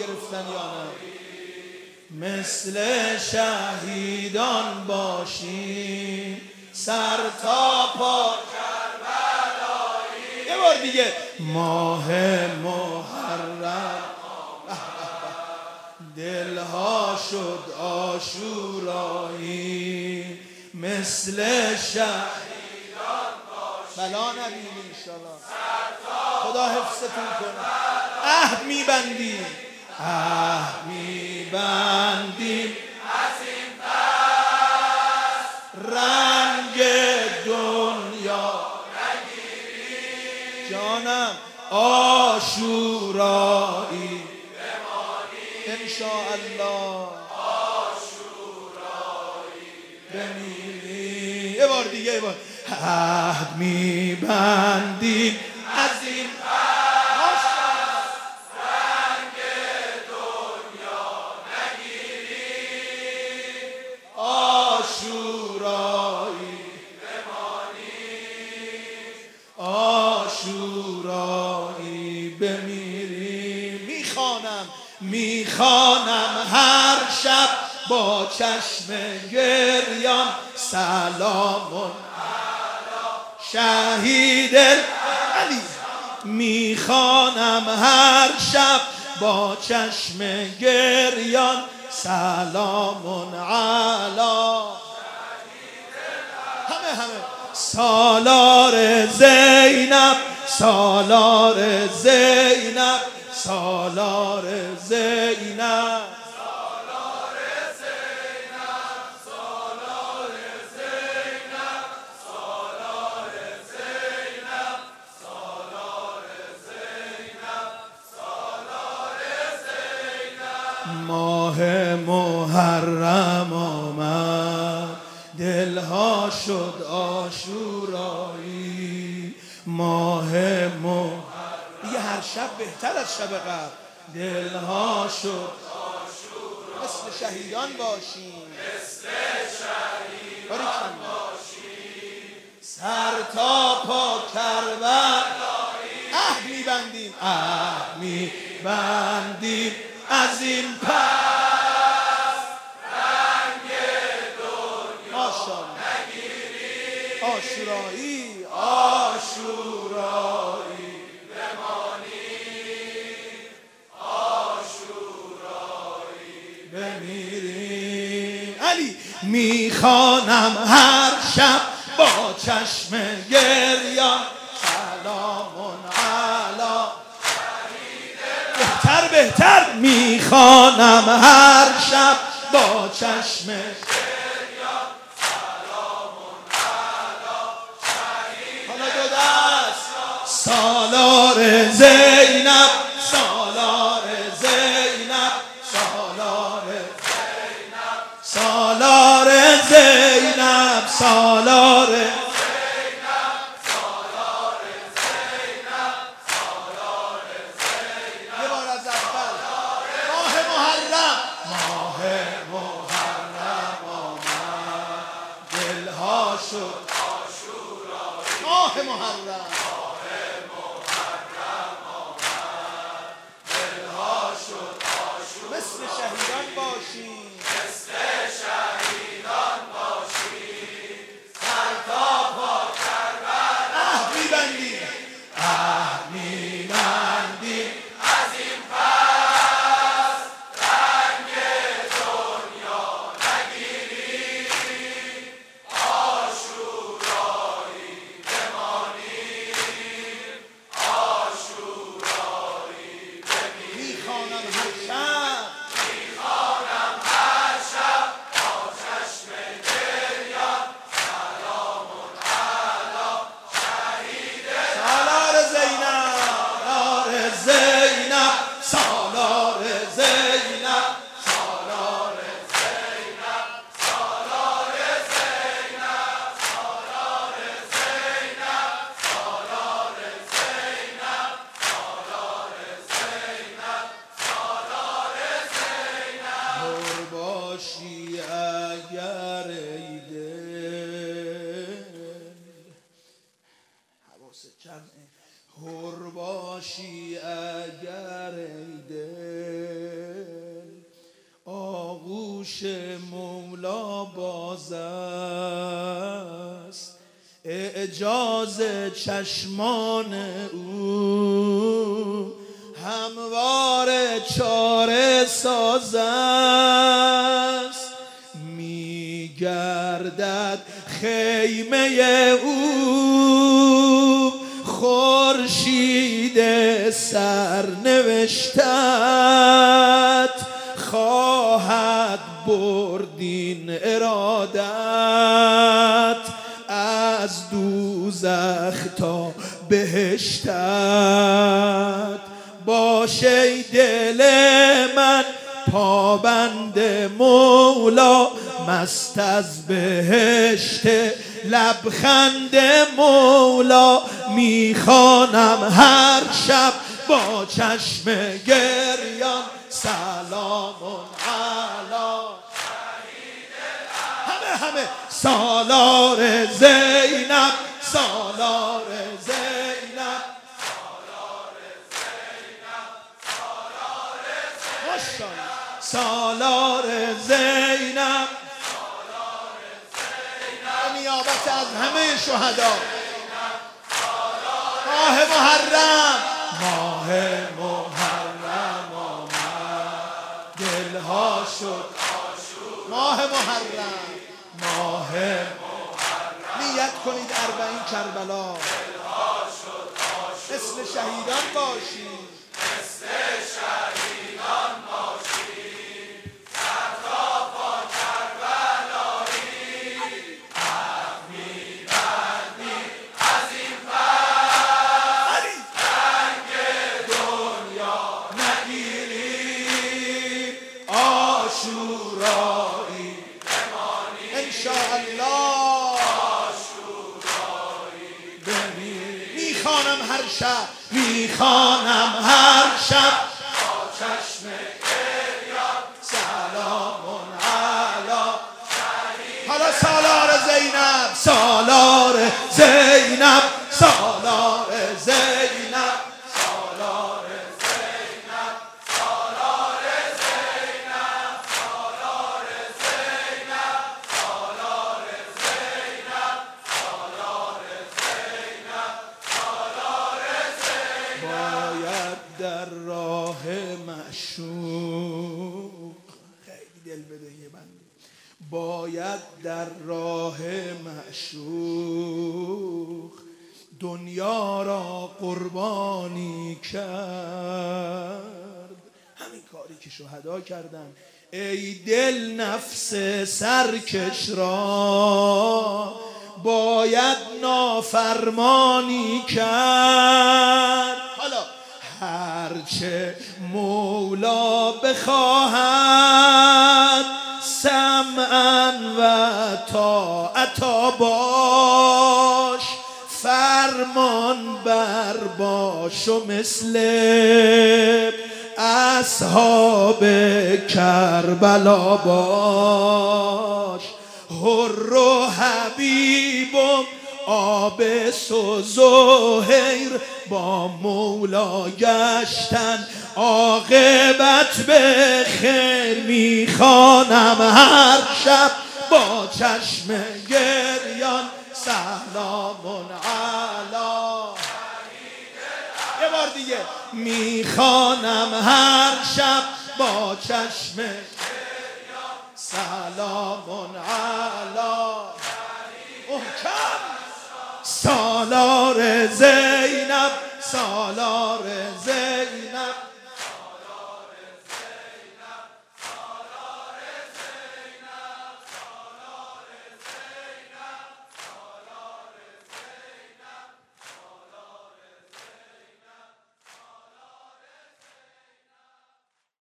گرفتن یا نه؟ مثل شهیدان باشیم سر تا پا کربلایی. یه بار دیگه. ماه محرم دلها شد آشورایی مثل شهیدان باشیم. بلا نبینی انشالله. خدا حفظتون کنه. عهد میبندیم از این پس رنگ دنیا نگیریم. جانم آشورایی بمانیم انشاءالله. آشورایی بمیریم. یه بار دیگه. یه بار. عهد میبندیم از این آشورایی بمیریم. میخوانم هر شب با چشم گریان سلام علی شهید علی. میخوانم هر شب با چشم گریان سلام علی همه سالار زینب سالار زینب سالار زینب سالار زینب سالار زینب سالار زینب سالار زینب سالار زینب. ماه محرم آمد دلها شد آشورایی. ماه محرم دیگه هر شب بهتر از شب قبل. دلها شد آشورایی مثل شهیدان باشیم. مثل شهیدان باشیم سر تا پا کربلایی. عهد میبندیم از این پس رنگ دنیا نگیریم. آشورایی آشورایی بمانیم. آشورایی بمیریم. علی میخوانم هر شب با چشم گریان سلام علی بهتر میخوانم هر شب با چشم گریان سلام علی شهید. حالا دو دست. سالار زینب سالار زینب سالار زینب سالار زینب سالار زینب سالار زینب سالار زینب. یه بار از اول. ماه محرم آمد دلها شد آشورایی. ماه محرم مثل شهیدان باشیم. مثل شهیدان باشیم سر تا پا کربلایی. عهد میبندیم از این پس رنگ دنیا نگیریم. آشورایی بمانیم. آشورایی بمانیم. میخوانم هر شب با چشم گریان سلام علی شهید. سالار زینب سالار زینب سالار زینب سالار زینب سالار زینب سالار زینب سالار زینب سالار زینب. پر باشی اگر ای دل حواست جمعه. هر باشی اگر ای دل آغوش مولا باز است، اعجاز چشمان او هموار چاره ساز است. میگردد خیمه او خورشید سرنوشتت، خواهد بردین ارادت از دوزخ تا بهشتت. باش ای دل من پابند مولا، مست از بهشت لبخند مولا. میخوانم هر شب با چشم گریان سلام علی همه سالار زینب، سالار زینب، سالار زینب، نیابت از همه شهدا. ماه محرم، ماه محرم آمد، دلها شد ماه محرم، ماه نیت کنید 40 کربلا مثل شهیدان باشید، مثل شهیدان باشید. سرتاپا کربلایی حق می‌بندیم از این پس، رنگ دنیا نگیریم، عاشورایی بمانیم انشاءالله، عاشورایی بمیریم. میخوانم هر شب، میخوانم هر شب با چشم گریان سلام علی. حالا سالار زینب، سالار زینب، سالار زینب، سالار زینب، سالار زینب، سالار زینب، سالار زینب، سالار زینب، سالار زینب. باید در راه معشوق، خیلی دل بده یه بنده، باید در راه معشوق دنیا را قربانی کرد. همین کاری که شهدا کردن. ای دل نفس سرکش را باید نافرمانی کرد. حالا هرچه مولا بخواهد سمعا و طاعتا باش، فرمان بر باش و مثل اصحاب کربلا باش. حر و حبیبم عابس و زهیر با مولا گشتن عاقبت به خیر. میخوانم هر شب با چشم گریان سلام علی. یه بار دیگه میخوانم هر شب با چشم گریان سلام علی. محکم سالار زینب، سالار زینب.